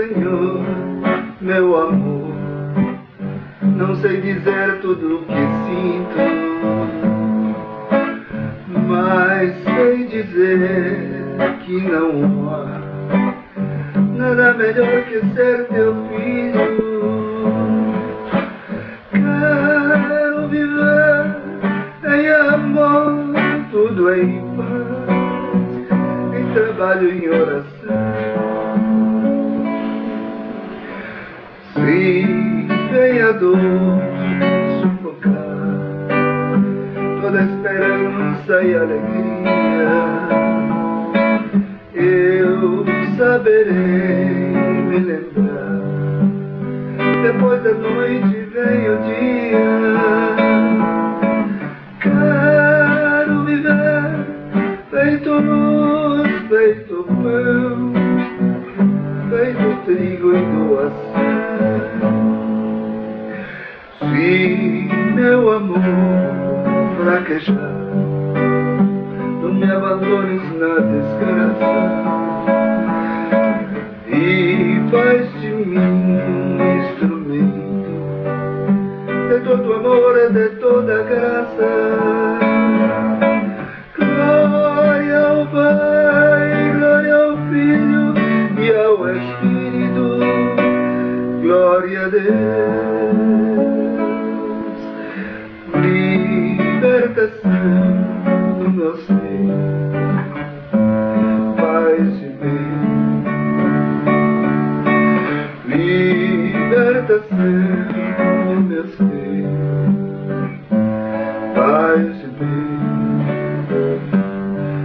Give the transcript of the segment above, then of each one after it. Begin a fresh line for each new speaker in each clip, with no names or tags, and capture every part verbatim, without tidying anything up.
Senhor, meu amor, não sei dizer tudo o que sinto, mas sei dizer que não há nada melhor que ser teu filho. Quero viver em amor, tudo em paz, em trabalho e em oração. Se vem a dor sufocar toda esperança e alegria, eu saberei me lembrar. Depois da noite vem o dia. Quero viver feito luz, feito pão, feito trigo em doação. Se meu amor fraquejar, não me abandones na desgraça, e faz de mim um instrumento de todo amor e de toda graça. Glória ao Pai, glória ao Filho e ao Espírito, glória a Deus. Libertação do meu ser, paz e bem. Libertação do meu ser, paz e bem.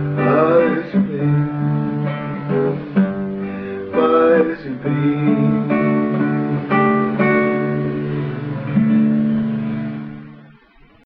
Paz e bem, paz e bem.